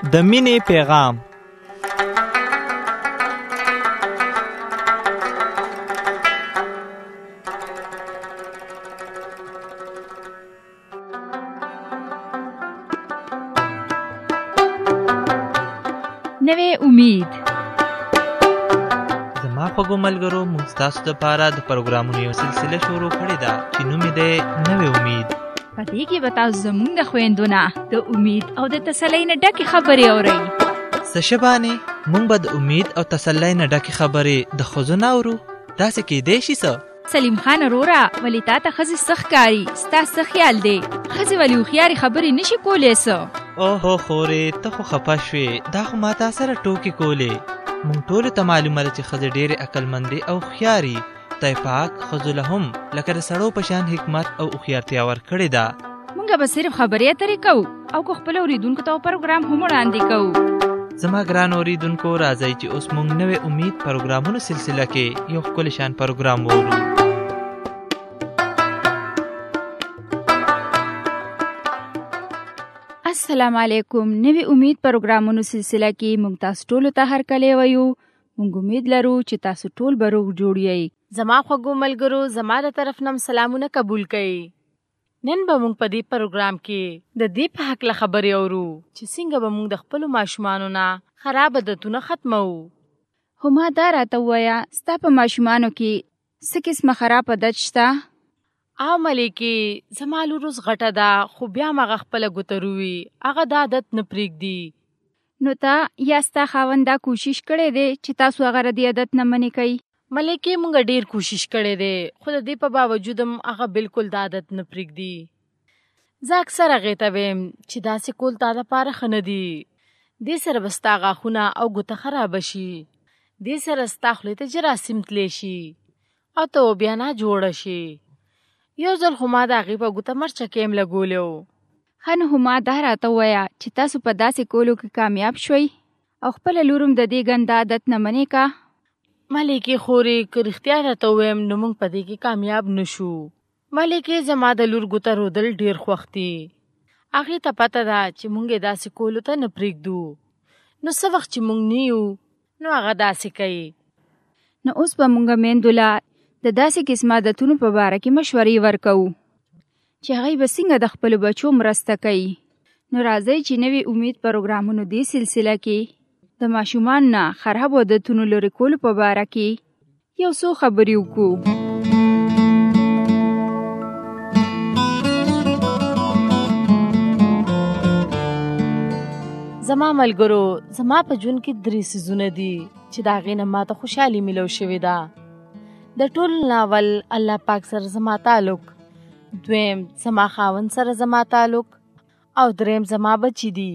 د مینې پیغام. نوې امید. زما خوږو ملګرو، موږ ستاسو دپاره د پروګرامونو یو سلسله شروع کړې ده چې نوم یې دی نوې امید. په دې کې به تاسو زموږ د خویندو نه د امید او د تسلۍ نه ډکې خبرې اورئ. څه شبانې موږ به د امید او تسلۍ نه ډکې خبرې د ښځو نه اورو؟ داسې کیدی شي څه؟ سلیم خان وروره، ولې تا ته ښځې څه ښکاري؟ ستا څه خیال دی؟ ښځې ولې هوښیارې خبرې نشي کولی څه؟ اوهو خورې، ته خو خفه شوې. دا خو ما تا سره ټوکې کولې. موږ ټولو ته معلومه ده چې ښځې ډېرې عقلمندې او هوښیارې. خدای پاک ښځو له هم لکه د سړو په شان حکمت او هوښیارتیا ورکړې ده. موږ به صرف خبرې اترې کوو او که خپلو اورېدونکو ته پروګرام هم وړاندې کوو. زما ګران اورېدونکو، راځئ چې اوس موږ نوې امید پروګرامونو سلسله کې یو ښکلی شان پروګرام وورو. السلام علیکم. نوې امید پروګرامونو سلسله کې موږ تاسو ټولو ته هرکلی وایو. موږ امید لرو چې تاسو ټول به روغ جوړ یئ. زما خوږو ملګرو، زما د طرف نه سلامونه قبول کړئ. نن به موږ په دې پروګرام کې د دې په هکله خبرې اورو چې څنګه به موږ د خپلو ماشومانو نه خراب عادتونه ختموو. خو ما دا راته ووایه، ستا په ماشومانو کې څه قسمه خراب عادت شته؟ ملکې، زما لور اوس غټه ده، خو بیا هم هغه خپله ګوتروي، هغه دا عادت نه پرېږدي. نو ته یا ستا خاوند دا کوشش کړی دی چې تاسو هغه ردې عادت نه منې کوئ؟ ملکې، موږ ډېر کوشش کړی دی، خو د دې په باوجود هم هغه بالکل دا عادت نه پرېږدي. زه اکثر هغې ته ویم چې داسې کول تا دپاره ښه نه دي. دې سره به ستا غاښونه او ګوته خرابه شي. دې سره ستا خولې ته جراثیم تلی شي او ته بیا ناجوړه شي. یو ځل خو ما د هغې په ګوته مرچکې هم لګولی و. ښه نو خو ما دا راته ووایه چې تاسو په داسې کولو کې کامیاب شوئ او خپله لور هم د دې ګنده عادت نه منې که؟ ملکې خورې، که رښتیا راته ووایم نو موږ په دې کې کامیاب نه شو. ملکې، زما د لور ګوته رودل ډېر خوښ دي. هغې ته پته ده چې موږ یې داسې کولو ته نه پرېږدو. نو څه وخت چې موږ نه یو نو هغه داسې کوي. نو اوس به موږ میندو له د داسې قسم عادتونو په باره کې مشورې ورکوو چې هغوی به څنګه د خپلو بچو مرسته کوي. نو راځئ چې نوې امید پروګرامونو دې سلسله کې د ماشومانو نه خرابو عادتونو لرې کولو په باره کې یو څو خبرې وکړو. زما ملګرو، زما په ژوند کې 3 څیزونه دي چې د هغې نه ماته خوشحالي میلو شوې ده. د ټول ناول الله پاک سره زما تعلق، دویم زما خاوند سره زما تعلق، او دریم زما بچی دي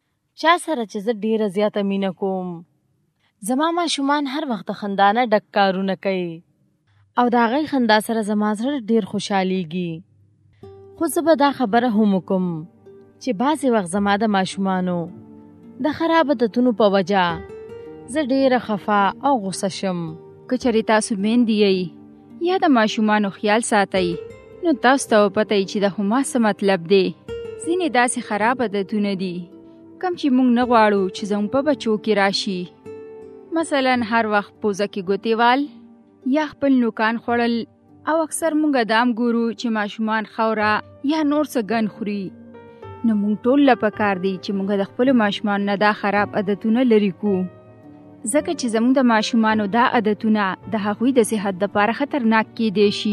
چا سره چې زه ډېره زیاته مینه کوم. زما ماشومان هر وخت د خندا نه ډک کارونه کوي او د هغې خندا سره زما زړه ډېر خوشحالیږي. خو زه به دا خبره هم وکړم چې بعضې وخت زما د ماشومانو د خراب عادتونو په وجه زه ډېره خفه او غوسه شم. که چېرې تاسو میندې یئ یا د ماشومانو خیال ساتئ نو تاسو ته وپته چې د هما څه مطلب دی. ځینې داسې خراب عادتونه دي کم چې موږ نه غواړو چې زموږ په بچو کې راشي. مثلا هر وخت پوزه کې ګوتې وال یا خپل نوکان خوړل، او اکثر موږ دام ګورو چې ماشومان خوره یا نور څه ګن خوري. نو موږ ټول له پکار دی چې موږ د خپلو ماشومانو نه دا خراب عادتونه لرې کړو، ځکه چې زموږ د ماشومانو دا عادتونه د هغوی د صحت دپاره خطرناک کیدی شي.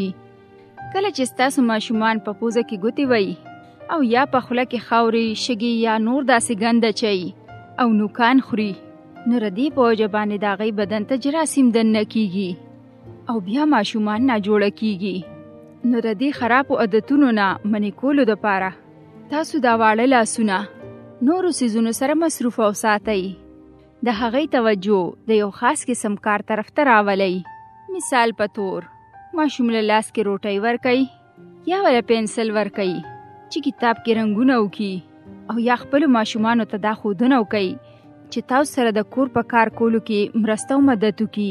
کله چې ستاسو ماشومان په پوزه کې ګوتې وی او یا په خوله کې خاورې، شګې یا نور داسې ګند اچوي او نوکان خوري، نو ردې په وجه باندې د هغوی بدن ته جراثیم دننه کیږي او بیا ماشومان ناجوړه کیږي. نو د دې خرابو عادتونو نه منې کولو دپاره تاسو دا واړه لاسونه نورو څیزونو سره مصروف وساتئ. د هغې توجه د یو خاص قسم کار طرف ته راولئ. مثال په طور ماشوم له لاس کې روټۍ ورکئ یا وله پنسل ورکئ چې کتاب کې رنګونه وکړي، او یا خپلو ماشومانو ته دا ښودنه وکئ چې تاسو سره د کور په کار کولو کې مرسته او مدد وکړي.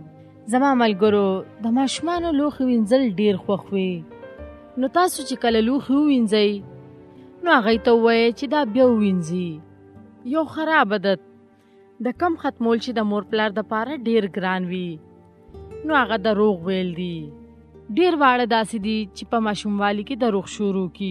زما ملګرو، د ماشومانو لوښي وینځل ډېر خوښ وي. نو تاسو چې کله لوښي ووینځئ نو هغوی ته ووایئ چې دا بیا ووینځي، یو خراب عادت د کم ختمول چې د مور پلار د پاره ډیر ګران وي نو هغه دروغ ویل دي. ډیر واړه داسې دي چې په ماشوموالي کې دروغ شروع کی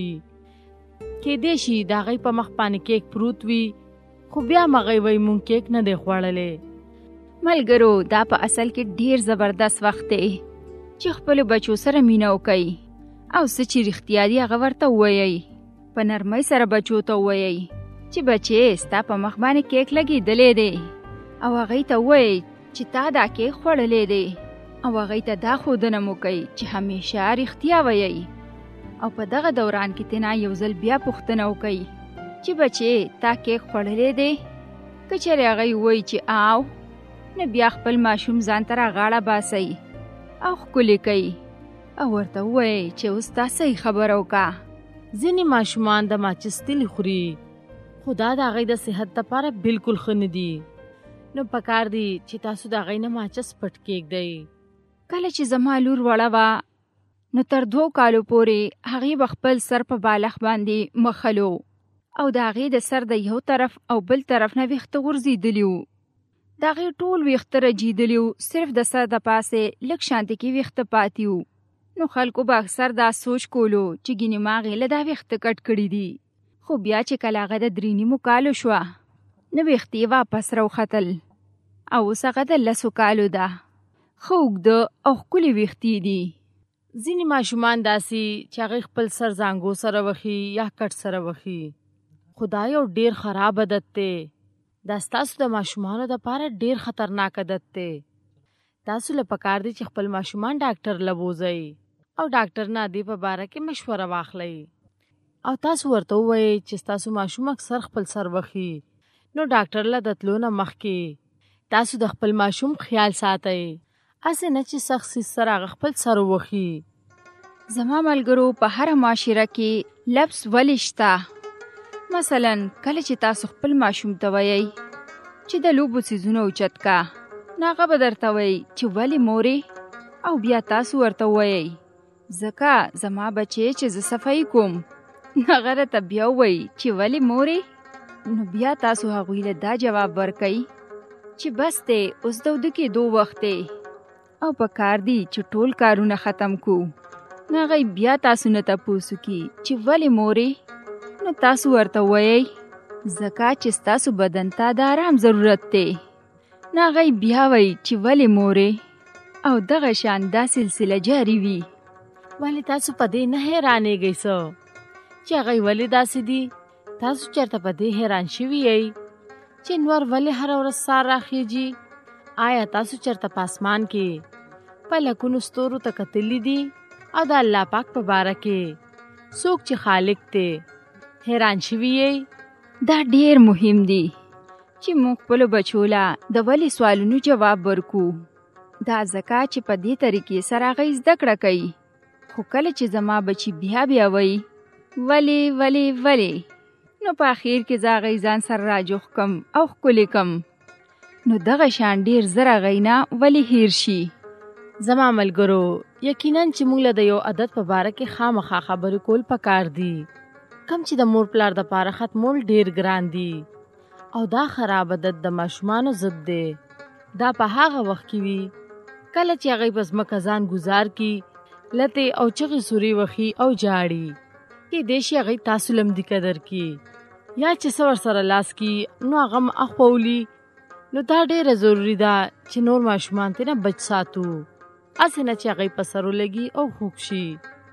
کېدای شي د هغې په مخ باندې کیک پروت وي خو بیا هغې وایي مونږ کیک نه دی خوړلی. ملګرو دا په اصل کې ډیر زبردست وخت دی چې خپلو بچو سره مینه وکئ او څه چې رښتیا دي هغه ورته ووایئ. په نرمۍ سره بچو ته ووایئ چې بچې ستا په مخ باندې کیک لګېدلی دی او هغې ته ووایئ چې تا دا کیک خوړلی دی او هغې ته دا ښودنه مو کوئ چې همیشه رښتیا وایئ. او په دغه دوران کې تینا یو ځل بیا پوښتنه وکئ چې بچې تا کیک خوړلی دی. که چېرې هغې ووایي چې آو نو بیا خپل ماشوم ځان ته راغاړه باسئ او ښکلې کوئ او ورته ووایئ چې اوس تا صحیح خبره وکړه. ځینې ماشومان د ماچس تیل خوري خو دا د هغې د صحت دپاره بلکل ښه نه دي. نو پکار دی چې تاسو د هغې نه ماچس پټ کېږدئ. کله چې زما لور وړه وه نو تر 2 کالو پورې هغې به خپل سر په بالښ باندې مخلو او د هغې د سر د یو طرف او بل طرف نه ویښته غورځېدلي وو. د هغې ټول ویښته رجېدلي وو، صرف د سر د پاسې لږ شانتې کې ویښته پاتې وو. نو خلکو به اکثر دا سوچ کولو چې ګینې ما هغې له دا ویښته کټ کړي دي. خو بیا چې کله هغه د 3 نیمو کالو شوه نو ویښتې یې واپس راوختل او اوس هغه د 10 کالو ده. ښه اوږده او ښکلې ویښتې دي. ځینې ماشومان داسې چې هغې خپل سر زانګو سره وخي یا کټ سره وخي خو دا یو ډیر خراب عادت دی. دا ستاسو د ماشومانو دپاره ډیر خطرناک عادت دی. تاسو له پکار دی چې خپل ماشومان ډاکټر له بوځئ او ډاکټر نه دې په باره کې مشوره واخلئ او تاسو ورته ووایئ چې ستاسو ماشوم اکثر خپل سر وخي نو ډاکټر له د تلو نه مخکې تاسو د خپل ماشوم خیال ساتئ. هسې نه چې سخت څیز سره هغه خپل سر وخي. زما ملګرو په هره معاشره کې لفظ ولې شته. مثلا کله چې تاسو خپل ماشوم ته وایئ چې د لوبو څیزونه اوچت کا نو هغه به درته وایي چې ولې مورې او بیا تاسو ورته وایئ ځکه زما بچې چې زه صفایي کوم نو هغه راته بیا وایي چې ولې مورې. نو بیا تاسو هغوی له دا جواب ورکئ چې بس دی اوس د واده کېدو وخت دی او په کار دی چې ټول کارونه ختم کو. نو هغوی بیا تاسو نه تپوس وکړي چې ولې مورې نو تاسو ورته وایئ ځکه چې ستاسو بدن ته د آرام ضرورت دی. نو هغوی بیا وایي چې ولې مورې او دغه شان دا سلسله جاري وي. ولې تاسو په دې نه حیرانېږئ څه چې هغوی ولې داسې دي؟ تاسو چېرته په دې حیران شوي یئ چې نور ولې هره ورځ سار راخیږي؟ آیا تاسو چېرته په اسمان کې په لکونو ستورو ته کتلي دي او د الله پاک په باره کې څوک چې خالق دی حیران شوي یئ؟ دا ډیر مهم دی چې موږ خپلو بچو له د ولې سوالونو جواب ورکو. دا ځکه چې په دې طریقې سره هغوی زده کړه کوي. خو کله چې زما بچي بیا وایي ولې ولې ولې نو په اخیر کې زه هغوی ځان سره راجوخ کم او ښکلې کم نو دغه شان ډیر زر هغوی نه ولې هیر شي. زما ملګرو یقینا چې موږ له د یو عادت په باره کې خامخا خبرې کول پکار دي کم چې د مور پلار دپاره ختمول ډیر ګران دي او دا خراب عادت د ماشومانو ضد دی. دا په هغه وخت کې وي کله چې هغوی په ځمکه ځان ګزار کي لتې او چغې سورې وخي او جاړي کېدای شي هغوی تاسو لمدي قدر کي یا چې څه ورسره لاس کي نو هغه م اخپولي. نو دا ډیره ضروري ده چې نور ماشومان ترې نه بچ ساتو هسې نه چې هغوی په سر ولګي او خوږ شي.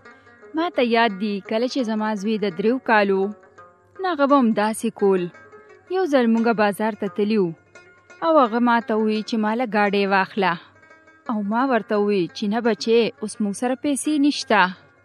ما ته یاد دي کله چې زما زوی د 3 کالو نو هغه به همداسې کول. یو ځل موږ بازار ته تلي وو او هغه ما ته وویل چې ما له ګاډۍ واخله او ما ورته وویل چې نه بچې اوس موږ سره پیسې نشته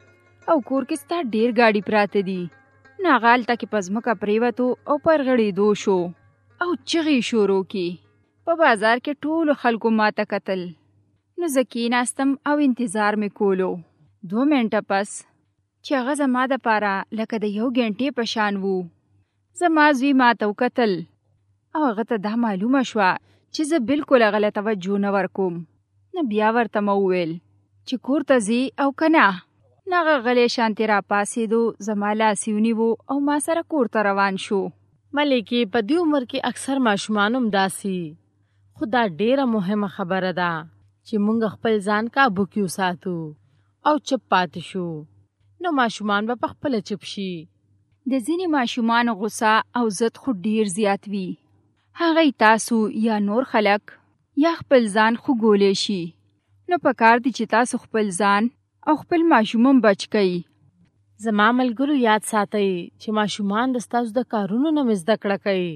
او کور کې ستا ډېر ګاډي پراته دي. نو هغه هلته کې په ځمکه پرېوتو او پر غړېدو شو او چغې شروع کړې. په بازار کې ټولو خلکو ما ته کتل. نو زه کېناستم او انتظار مې کولو. 2 منټه پس چې هغه زما دپاره لکه د 1 غنټې په شان وو. زما زوی ما ته وکتل او هغه ته دا معلومه شوه چې زه بلکل هغه له توجه نه ورکوم. نو بیا ورته مې وویل چې کور ته ځې او که نه. نو هغه غلی شانتې راپاڅېدو، زما لاس یې ونیو او ما سره کور ته روان شو. ملکې په دې عمر کې اکثر ماشومان هم داسي، خو دا ډیره مهمه خبره ده چې موږ خپل ځان کابو کې وساتو او چپ پاتې شو، نو ماشومان به په خپله چپ شي. د ځینې ماشومانو غوسه او ضد خو ډیر زیات وي. هغه تاسو یا نور خلک یا خپل ځان خوګولی شي. نو پکار دي چې تاسو خپل ځان او خپل ماشوم هم بچ کئ. زما ملګرو یاد ساتئ چې ماشومان د ستاسو د کارونو نه زده کړه کوي.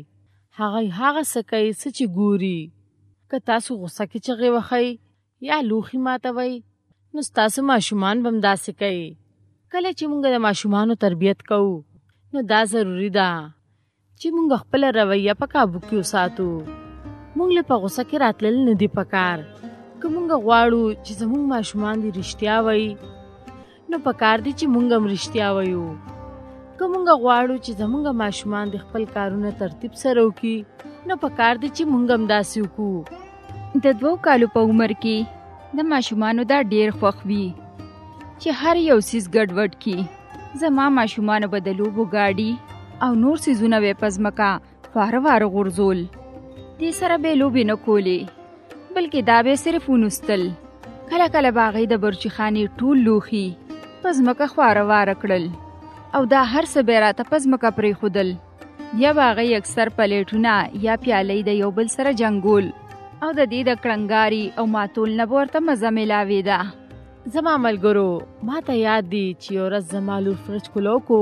هغه څه کوي څه چې ګوري. که تاسو غوسه کې چغې وهئ یا لوښي ماتوئ نو ستاسو ماشومان به هم داسې کوي. کله چې موږ د ماشومانو تربیت کوو نو دا ضروري ده چې موږ خپله رویه په کابو کې وساتو. موږ له په غوسه کې راتلل نه دي پکار. که موږ غواړو چې زموږ ماشومان دې رښتیا وایي نو پکار دي چې موږ هم رښتیا وایو. که موږ غواړو چې زموږ ماشومان د خپل کارونه ترتیب سره وکړي نو پکار دي چې موږ هم داسې وکړو. د 2 کالو په عمر کې د ماشومانو دا ډیر خوښ وي چې هر یو څیز ګډوډ کړي. زما ماشومانو به د لوبو ګاډي او نور څیزونه به په ځمکه واره واره غورځول. دې سره به لوبې نه کولې بلکې دا به صرف ونوستل. کله کله به هغې د برچخانې ټول لوښي په ځمکه خواره واره کړل او دا هر څه به یې راته په ځمکه پرېښودل. یا به هغې اکثر پلیټونه یا پیالۍ د یو بل سره جنګول او د دې د کړنګاري او ماتول نه به ورته مزه میلاوېده. زما ملګرو ما ته یاد دي چې یو ورځ زما لور فرج کلو کو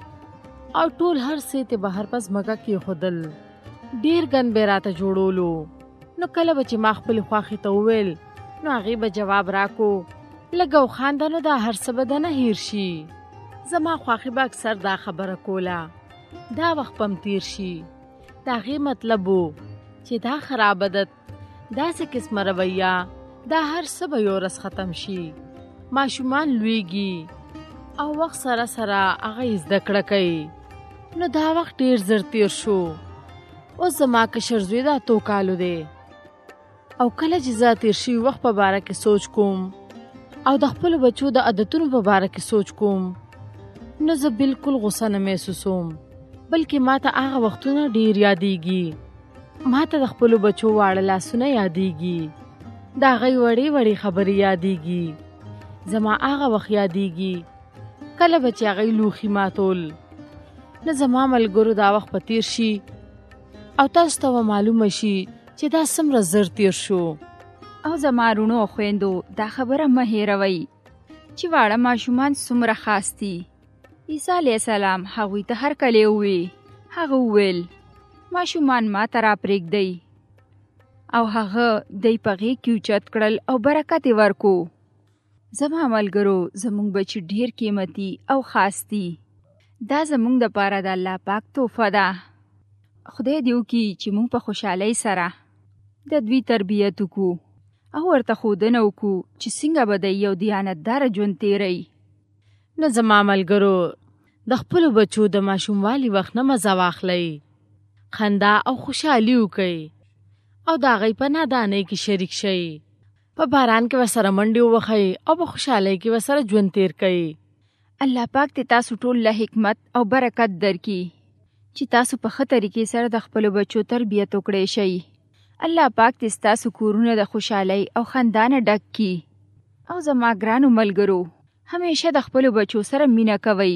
او ټول هر څه ته بهر په ځمکه کېښودل. ډېر ګن به راته جوړولو. نو کله به چې ما خپلې خوښې ته وویل نو هغې به جواب راکو لږ وخانده نو دا هر څه به دنه هیر شي. زما خوښې به اکثر دا خبره کوله دا وخت به م تیر شي. د هغې مطلب و چې دا خراب عادت داسې قسمه رویه دا هر څه به یو ورځ ختم شي. ماشومان لویږي او وخت سره سره هغه زده کړه کوي. نو دا وخت ډیر زر تیر شو. اوس زما کشر زوی دا 2 کالو دی او کله چې زه تیر شوي وخت په باره کې سوچ کوم او د خپلو بچو د عادتونو په باره کې سوچ کوم نو زه بالکل غوسه نه محسوسوم بلکې ما ته هغه وختونه ډیر یادېږي. ما ته د خپلو بچو واړه لاسونه یادېږي. د هغوی وړې وړې خبرې یادېږي. زما هغه وخت یادېږي کله به چې هغوی لوښي ماتول. نه زما ملګرو دا وخت به تیر شي او تاسو ته به معلومه شي چې دا څومره زر تیر شو. او زما رونو او خویندو دا خبره مه هېروئ چې واړه ماشومان څومره خاص دي. عیسی علیه السلام هغوی ته هرکلی ووی. هغه وویل ماشومان ما ته راپرېږدئ او هغه دی په غېږ کې اوچت کړل او برکت یې ورکو. زما ملګرو زموږ بچي ډېر قیمتي او خاص دي. دا زموږ دپاره د الله پاک تحفه ده. خدای دې وکړي چې موږ په خوشحالۍ سره د دوی تربیت وکړو او ورته ښودنه وکړو چې څنګه به دی یو دیانتداره ژوند تېروي. نو زما ملګرو د خپلو بچو د ماشوموالي وخت نه مزه واخلئ. خندا او خوشحالي وکئ او د هغوی په نادانۍ کې شریک شئ. په باران کې ورسره منډې ووهئ او په خوشحالۍ کې ورسره ژوند تېر کئ. الله پاک دې تاسو ټول له حکمت او برکت درکړي چې تاسو په ښه طریقې سره د خپلو بچو تربیت وکړی شئ. الله پاک دې ستاسو کورونه د خوشحالۍ او خندا نه ډک کړي. او زما ګرانو ملګرو همیشه د خپلو بچو سره مینه کوئ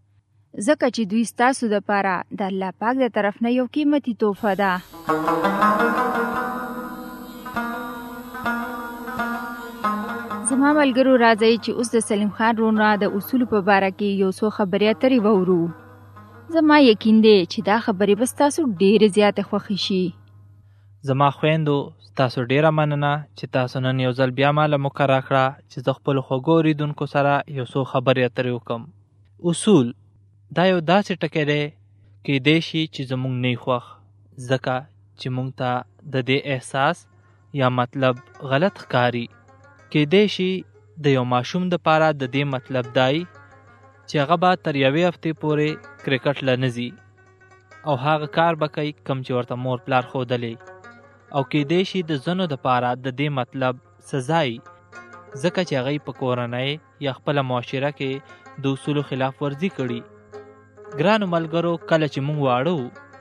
ځکه چې دوی ستاسو دپاره د الله پاک د طرف نه یو قیمتي تحفه ده. زما ملګرو راځئ چې اوس د سلیم خان رونو د اصولو په باره کې یو څو خبرې اترې واورو. زما یقین دی چې دا خبرې به ستاسو ډېرې زیاتې خوښې شي. زما خویندو تاسو ډیره مننه چې تاسو نن یو ځل بیا ما له موقع راکړه چې زه خپلو خوږو اورېدونکو سره یو څو خبرې اترې وکړم. اصول دا یو داسې ټکی دی کیدای شي چې زموږ نه وي خوښ ځکه چې موږ ته د دې احساس یا مطلب غلط ښکاري. کیدای شي د یو ماشوم دپاره د دې مطلب دی چې هغه به تر 1 هفتې پورې کرکټ له نه ځي او هغه کار به کوي کوم چې ورته مور پلار ښودلی. او کیدای شي د ځینو دپاره د دې مطلب سزا وي ځکه چې هغوی په کورنۍ یا خپله معاشره کې د اصولو خلاف ورزي کړي. ګرانو ملګرو کله چې موږ واړه وو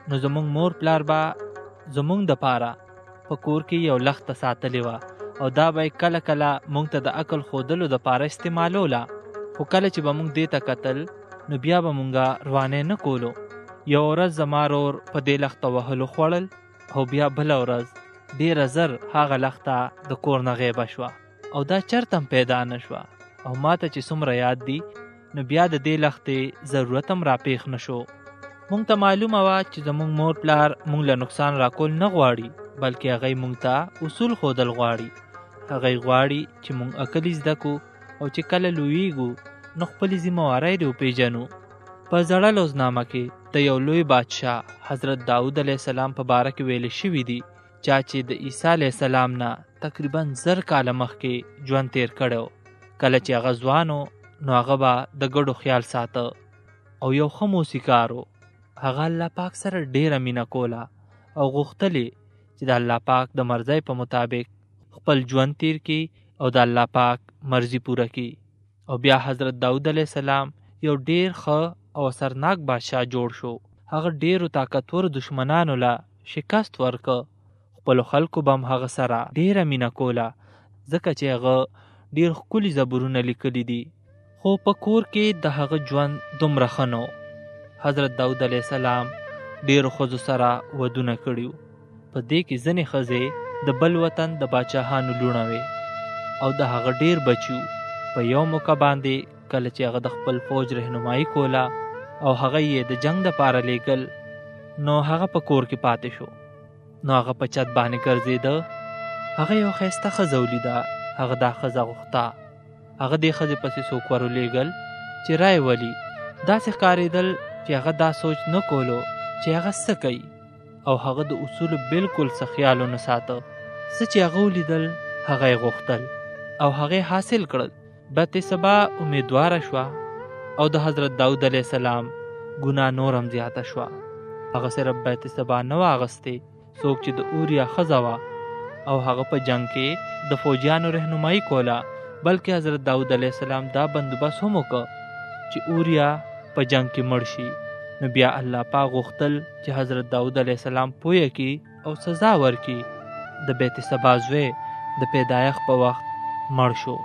نو زمونږ مور پلار به زمونږ د پاره په کور کې یو لخته ساتلې وه او دا به کله کله مونږ ته د عقل ښودلو د پاره استعمالوله. خو کله چې به مونږ دې ته کتل نو بیا به مونږه روانې نه کولو. یو ورځ زما رور په دې لخته وهلو خوړل او بیا بله ورځ ډېره زر هغه لخته د کور نه غیبه شوه او دا چرته هم پیدا نه شوه. او ما ته چې څومره یاد دي نو بیا د دې لختې ضرورت هم راپېښ نه شو. مونږ ته معلومه وه چې زمونږ مور پلار مونږ له نقصان راکول نه غواړي، بلکې هغوی مونږ ته اصول ښودل غواړي. هغوی غواړي چې مونږ عقل زده کو او چې کله لویږو نو خپلې ذمهوارۍ دې وپېژنو. په زړه لوزنامه کې د یو لوی بادشاه حضرت داود علیه السلام په باره کې ویل شوي دي چا چې د عیسی علیه السلام نه تقریبا 1000 کاله مخکې ژوند تیر کړی. کله چې هغه ځوان و نو هغه به د ګډو خیال ساته او یو ښه موسیقار و. هغه الله پاک سره ډېره مینه کوله او غوښتلې چې د الله پاک د مرضۍ په مطابق خپل ژوند تیر کړي او د الله پاک مرضي پوره کړي. او بیا حضرت داود علیه السلام یو ډېر ښه او اثرناک بادشاه جوړ شو. هغه ډېرو طاقتور دشمنانو له شکست ورکه. خپلو خلکو به هم هغه سره ډېره مینه کوله ځکه چې هغه ډېر ښکلي زبورونه لیکلي دي. خو په کور کې د هغه ژوند دومره ښه نه و. حضرت داود علیه السلام ډېرو ښځو سره ودونه کړي وو. په دې کې ځینې ښځې د بل وطن د باچاهانو لوڼه وې او د هغه ډېر بچي وو. په یو موقع باندې کله چې هغه د خپل فوج رهنمایي کوله او هغه یې د جنگ دپاره لیږل نو هغه په کور کې پاتې شو. نو هغه په چت باندې ګرځېده. هغه یو ښایسته ښځه ولیده. هغه دا ښځه غوښته. هغه دې ښځې پسې څوک ورولېږل چې رای ولي. داسې ښکارېدل چې هغه دا سوچ نه کولو چې هغه څه کوي او هغه د اصولو بلکل څه خیال ونه ساته. څه چې هغه ولیدل هغه یې غوښتل او هغه یې حاصل کړل. بیت سبا امیدواره شوه او د حضرت داود علیه السلام ګناه نور هم زیاته شوه. هغه صرف بیت سبا نه و اغوستې څوک چې د اوریا ښځه وه او هغه په جنگ کې د فوجیانو رهنمایي کوله، بلکې حضرت داود علیه السلام دا بندوبست هم وکړ چې اوریا په جنگ کې مړ شي. نو بیا الله پاک غوښتل چې حضرت داود علیه السلام پویه کړي او سزا ورکړي. د بیت سبا زوی د پیدایښت په وخت مړ شو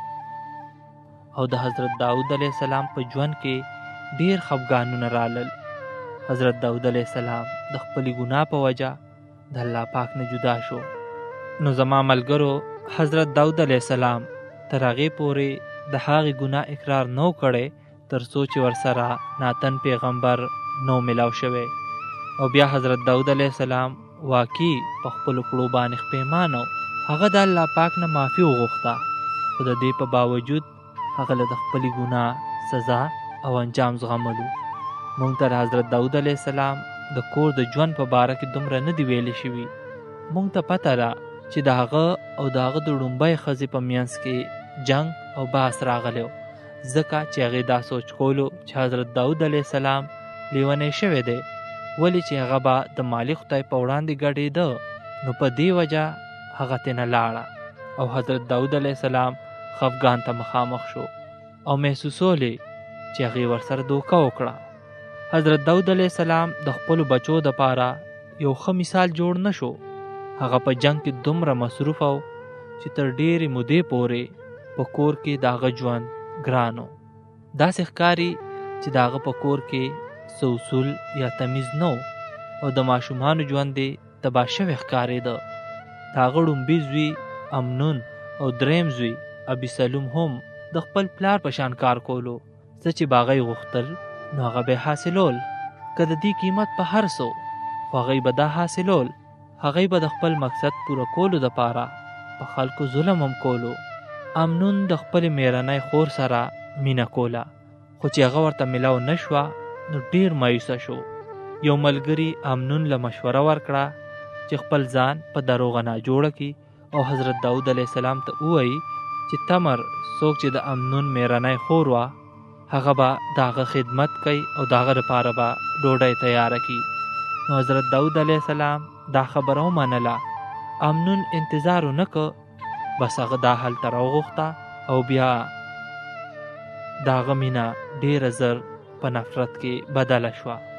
او د حضرت داود علیه السلام په ژوند کې ډیر خفګانونه رالل. حضرت داود علیه السلام د خپلې ګناه په وجه د الله پاک نه جدا شو. نو زما ملګرو حضرت داود علیه السلام تر هغې پورې د هغې ګناه اقرار نو کړی تر څو چې ورسره ناتن پیغمبر نو ملاو شوی. او بیا حضرت داود علیه السلام واقعي په خپلو کړو باندې پښیمانه و. هغه د الله پاک نه معافي وغوښته خو د دې په باوجود هغه له د خپلې ګناه سزا او انجام زغملو. مونږ ته د حضرت داود علیه السلام د کور د ژوند په باره کې دومره نه دي ویلې شوي. مونږ ته پته ده چې د هغه او د هغه د ړومبۍ ښځې په منځ کې جنگ او بحث راغلی و، ځکه چې هغې دا سوچ کولو چې حضرت داود علیه السلام لیونی شوی دی، ولې چې هغه به د مالک خدای په وړاندې ګډېده. نو په دې وجه هغه ترې نه لاړه او حضرت داود علیه السلام خفګان ته مخامخ شو او محسوسولې چې هغې ورسره دوکه وکړه. حضرت داود علیه السلام د خپلو بچو دپاره یو ښه مثال جوړ نه شو. هغه په جنگ کې دومره مصروف و چې تر ډېرې مودې پورې په کور کې د هغه ژوند ګران و. داسې ښکاري چې د هغه په کور کې څه اصول یا تمیز نه و او د ماشومانو ژوند یې تباه شوی ښکارېده. د هغه ړومبي زوی امنون او دریم زوی ابیسلوم هم د خپل پلار په شان کار کولو. څه چې به هغوی غوښتل نو هغه به یې حاصلول، که د دې قیمت په هر څه خو هغوی به دا حاصلول. هغوی به د خپل مقصد پوره کولو دپاره په خلکو ظلم هم کولو. امنون د خپلې میرنۍ خور سره مینه کوله، خو چې هغه ورته ملاو نه شوه نو ډېر مایوسه شو. یو ملګري امنون له مشوره ورکړه چې خپل ځان په دروغه ناجوړه کړي او حضرت داود علیه السلام ته ووایي چې تمر څوک چې د امنون میرنۍ خور وه هغه به د هغه خدمت کوي او د هغه لپاره به ډوډۍ تیاره کړي. نو حضرت داود علیه السلام دا خبره ومنله. امنون انتظار ونه که، بس هغه دا هلته راوغوښته او بیا د هغه مینه ډېره زر په نفرت کې بدله شوه.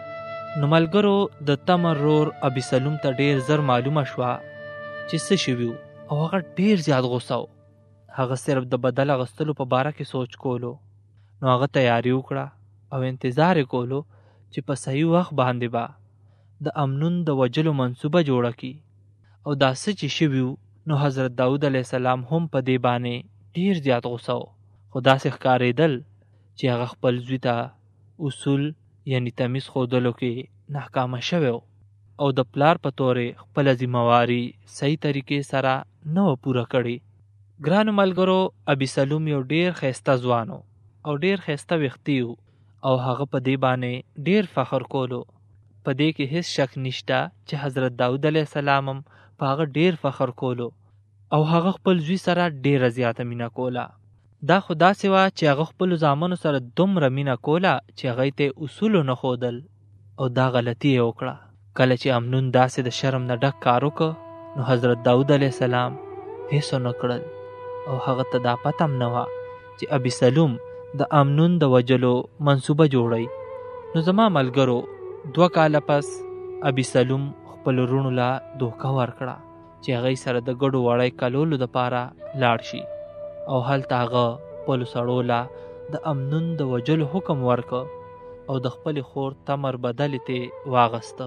نو ملګرو د تمر رور ابسلوم ته ډیر زر معلومه شوه چې څه شوي او هغه ډیر زیات غوسه و. هغه صرف د بدل اغوستلو په باره کې سوچ کولو. نو هغه تیاری وکړه او انتظار یې کولو چې په صحیح وخت باندې به د امنون د وجلو منصوبه جوړه کی. او دا څه چې شوي نو حضرت داود علیه السلام هم په دې باندې ډیر زیات غوسه و. خو داسې ښکارېدل چې هغه خپل زوی ته اصول یعنی تمیز ښودلو کې ناکامه شوی او د پلار په تورې خپله ذمهواري صحیح طریقې سره نه وه پوره کړې. ګرانو ملګرو، ابسلوم یو ډیر ښایسته ځوان او ډیر ښایسته ویښتې او هغه په دې باندې ډیر فخر کولو. په دې کې هیڅ شک نشته چې حضرت داود علیه السلام هم په هغه ډیر فخر کولو او هغه خپل زوی سره ډیره زیاته مینه کوله. دا خو داسې وه چې هغه خپلو زامنو سره دومره مینه کوله چې هغوی ته اصولو نه ښودل او دا غلطي یې وکړه. کله چې امنون داسې د شرم نه ډک کار وکړ نو حضرت داود علیه السلام هیڅ ونه کړل او هغه ته دا پته هم نه وه چې ابسلوم د امنون د وجلو منصوبه جوړی. نو زما ملګرو 2 کاله پس ابسلوم خپل وروڼو له دوکه ورکړه چې هغوی سره د ګډو وړی کلولو دپاره لاړ شي او هلته هغه خپلو سړو له د امنون د وجلو حکم ورکړ او د خپلې خور تمر بدلې ته واغسته.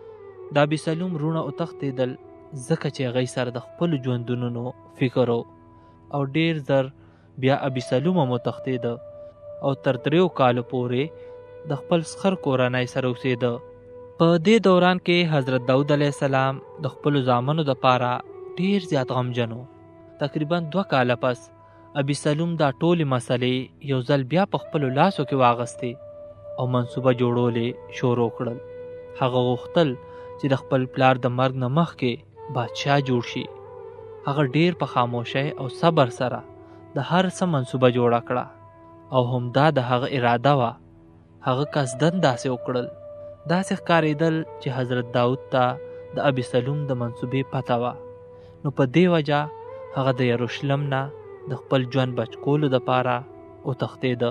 د ابسلوم وروڼه وتښتېدل ځکه چې هغوی سره د خپلو ژوندونونو فکر او ډیر زر بیا ابسلوم هم وتښتېده او تر 3 کالو پورې د خپل سخر کورنۍ سره اوسېده. په دې دوران کې حضرت داود علیه السلام د خپلو زامنو دپاره ډیر زیات غمجن و. تقریبا 2 کاله پس ابسلوم دا ټولې مسلې یو ځل بیا په خپلو لاسو کې واغستې او منصوبه جوړولې شروع کړل. هغه غوښتل چې د خپل پلار د مرګ نه مخکې بادشاه جوړ شي. هغه ډیر په خاموشۍ او صبر سره د هر څه منصوبه جوړه کړه او همدا د هغه اراده وه. هغه قصدن داسې وکړل. داسې ښکارېدل چې حضرت داود ته د ابسلوم د منصوبې پته وه. نو په دې وجه هغه د یروشلم نه د خپل ژوند بچ کولو دپاره وتښتېده.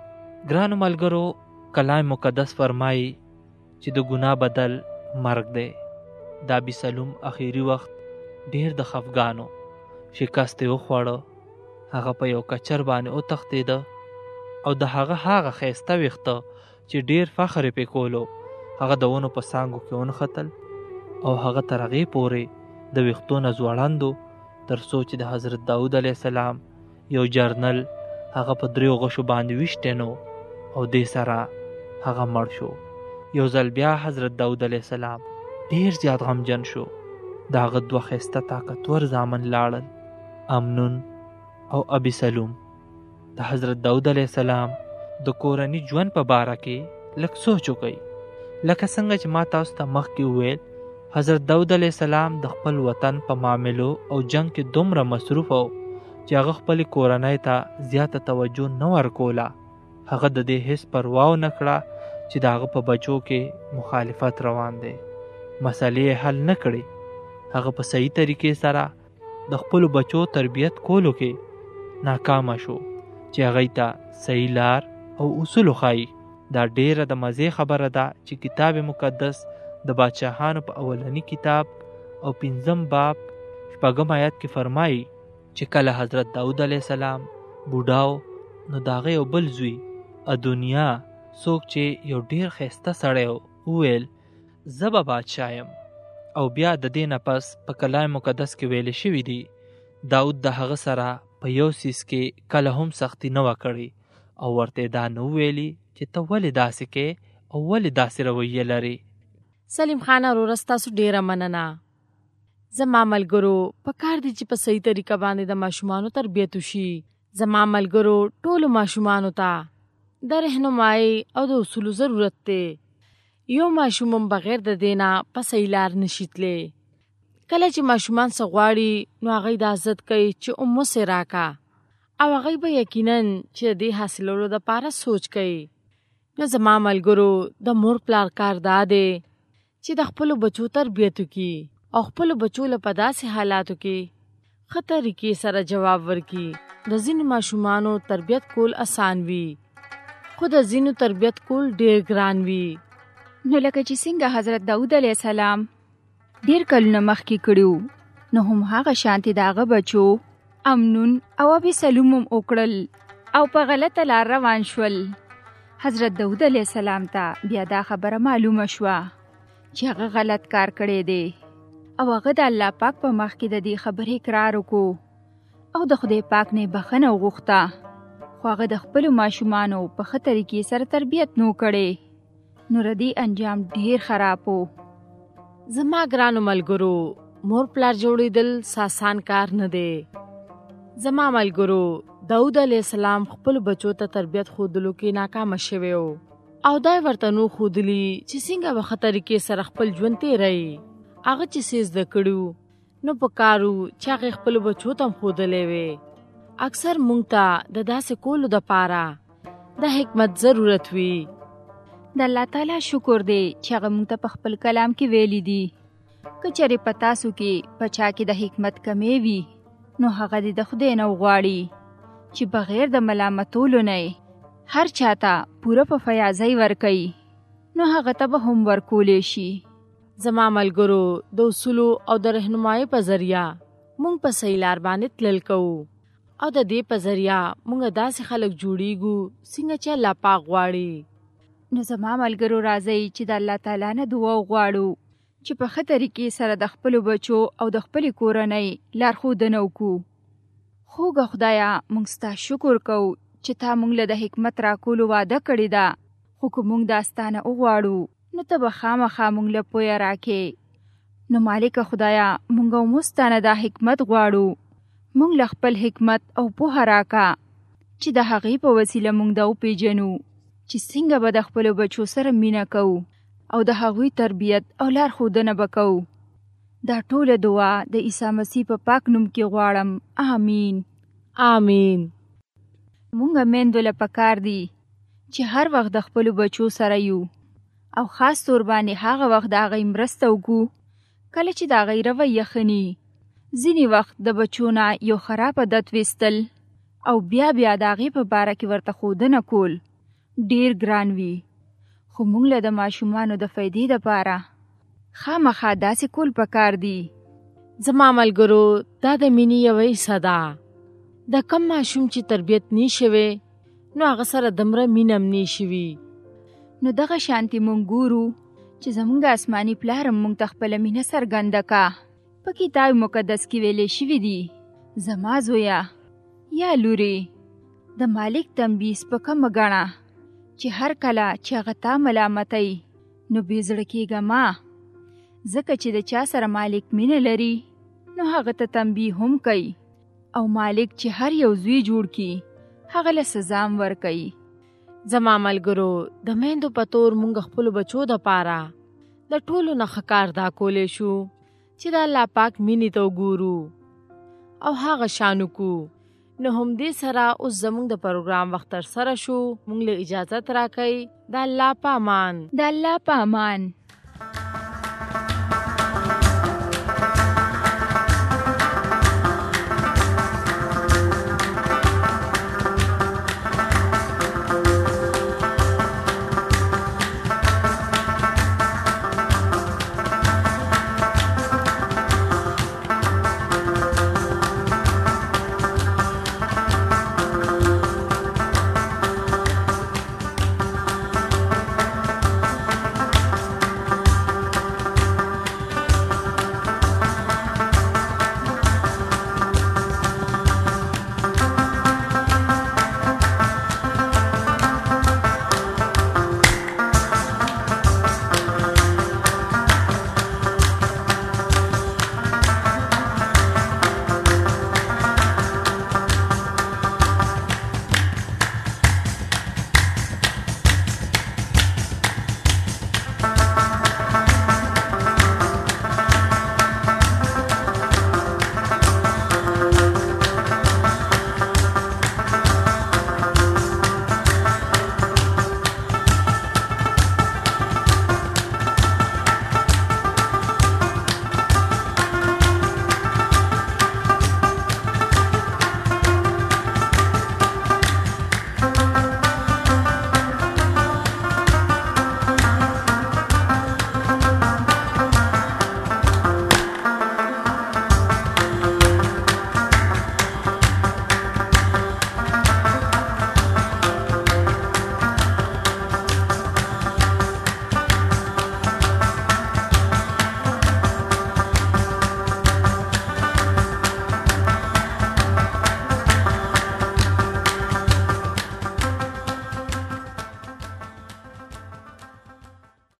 ګرانو ملګرو، کلام مقدس فرمایي چې د ګناه بدل مرګ دی. د ابسلوم اخیری وخت ډیر د خفګانو شکست یې وخوړه. هغه په یو کچر باندې وتښتېده او د هغه ښایسته ویښته چې ډیر فخر یې پې کولو هغه د ونو په څانګو کې ونښتل او هغه تر هغې پورې د ویښتو نه ځوړند و تر څو چې د حضرت داود علیه السلام یو جرنل هغه په 3 غشو باندې ویشتی نو او دې سره هغه مړ شو. یو ځل بیا حضرت داود علیه السلام ډیر زیات غمجن شو. د هغه 2 ښایسته طاقتور زامن لاړل، امنون او ابسلوم. د حضرت داود علیه السلام د کورني ژوند په باره کې لږ سوچ وکئ. لکه څنګه چې ما تاسو ته مخکې وویل، حضرت داود علیه السلام د خپل وطن په معاملو او جنگ کې دومره مصروف و چې هغه خپل کورنۍ ته زیاته توجه نه ورکوله. هغه د دې هیڅ پروا نه کړه چې د هغه په بچو کې مخالفت روان دی. مسلې حل نه کړي. هغه په صحیح طریقې سره د خپل بچو تربیت کولو کې ناکامه شو چې هغه ته صحیح لار او اصول وښایي. دا ډیره د مزې خبره ده چې کتاب مقدس د بادشاهانو په اولنی کتاب او 5 باب 4 آیت کې فرمایي چې کله حضرت داود علیه السلام بوډاو نو داغه یو بل زوی ادونیا څوک چې یو ډیر ښایسته سړی وویل زه به بادشاه یم. او بیا د دې نه پس په کلام مقدس کې ویل شوي دي داود د هغه سره په یو څیز کې کله هم سختی نه وه کړې او ورته دا نه ویلي چې ته ولې داسې کې او ولې داسې رویه لرې. سلیم خان وروره ستاسو ډیره مننه. زما ملګرو په کار دی چې په صحیح طریقه باندې د ماشومانو تربیت وشي. زما ملګرو ټولو ماشومانو ته د رهنمایي او د اصولو ضرورت دی. یو ماشوم بغیر د دینا په صحیح لار نشي تللی. کله چې ماشومان څه غواړي نو هغوی د عزت کوي چې امو سې راکا او هغوی به یقینا چې د دې حاصلولو دپاره سوچ کوي. نو زما ملګرو د مور پلار کار دا دی چې د خپلو بچو تربیت وکړي او خپلو بچو له په داسې حالاتو کې ښه طریقې سره جواب ورکړي. د ځینو ماشومانو تربیت کول اسان وي خو د ځینو تربیت کول ډیر ګران وي. نو لکه چې څنګه حضرت داود علیه السلام ډیر کلونه مخکې کړو نو هم هغه شانتي د هغه بچو امنون او ابسلوم هم وکړل او په غلطه لار روان شول. حضرت داود علیه السلام ته بیا دا خبره معلومه شوه چې هغه غلط کار کړی دی او هغه د الله پاک په مخ کې د دې خبرې اقرار وکړو او د خدای پاک نه بخښنه وغوښته، خو هغه د خپلو ماشومانو په ښه طریقې سره تربیت نو کړی، نو ردی انجام ډیر خراب و. زما ګرانو ملګرو، مور پلار جوړېدل ساسان کار نه دی. زما ملګرو، داود علیه السلام خپل بچو ته تربیت خودلو کې ناکامه شوی و او دا ورته نو خودلی چې څنګه به ښه طریقې سره خپل ژوند تیروي. هغه چې څه زده کړو نو پکارو چې هغه خپل بچو ته خودلې وي. اکثر مونږ ته د داسې کولو دپاره د حکمت ضرورت وي. د الله تعالی شکر دی چې هغه مونږ ته په خپل کلام کې ویلي دي که چېرې په تاسو کې په چا کې د حکمت کمې وي نو هغه دې د خدای نه وغواړي چې بغیر د ملامتولو نه هر چاته پوره په فیاضۍ ورکوي، نو هغه ته به هم ورکولی شي. زما ملګرو، د اصولو او د رهنمایۍ په ذریعه مونږ په صحیح لار باندې تلل کوو او د دې په ذریعه مونږ داسې خلک جوړیږو څنګه چې الله پاک غواړي. نو زما ملګرو، راځئ چې د الله تعالی نه دعا وغواړو چې په ښه طریقې سره د خپلو بچو او د خپلې کورنۍ لارښودنه وکړو. خوږه خدایه، موږ ستا شکر کوو چې تا موږ له د حکمت راکولو وعده کړې ده، خو که موږ دا ستا نه وغواړو نو ته به خامخا موږ له پویه راکې. نو مالکه خدایه، موږ او موږ ستا نه دا حکمت غواړو. موږ له خپل حکمت او پوهه راکه چې د هغې په وسیله موږ دا وپېژنو چې څنګه به د خپلو بچو سره مینه کوو او د هغوی تربیت او لارښودنه به کوو. دا ټوله دعا د عیسی مسیح په پاک نوم کې غواړم. آمین. آمین. مونږه میندو له پکار دي چې هر وخت د خپلو بچو سره یو او خاص طور باندې هغه وخت د هغوی مرسته وکړو کله چې د هغوی رویه ښه ني. ځینې وخت د بچو نه یو خراب عادت ویستل او بیا د هغې په باره کې ورته ښودنه کول ډیر ګران وي، خو مونږ له د ماشومانو د فایدې دپاره خامخا داسې کول پکار دي. زما ملګرو، دا د مینې یوه حصه ده. د کم ماشوم چې تربیت نی شوی نو هغه سره دمره مینه هم نی شوي. نو دغه شانتي مونږ ګورو چې زمونږ آسماني پلار هم مونږ ته خپله مینه څرګنده کا. په کتاب مقدس کې ویلې شوي دي، زما زویه یا لورې، د مالک تنبیه سپکه مه ګڼه چې هر کله چې هغه تا ملامتوي نو بې زړه کېږه مه، ځکه چې د چا سره مالک مینه لري نو هغه ته تنبیه هم کوي او مالک چې هر یو زوی جوړ کړي هغه له سزا هم ورکوي. زما ملګرو، د میندو په تور مونږ خپلو بچو دپاره د ټولو نه ښه کار دا کولی شو چې د الله پاک مینې ته وګورو او هغه شان وکړو. نو همدې سره اوس زموږ د پروګرام وخت تر سره شو. مونږ له اجازت راکوئ. د الله په امان. د الله په امان.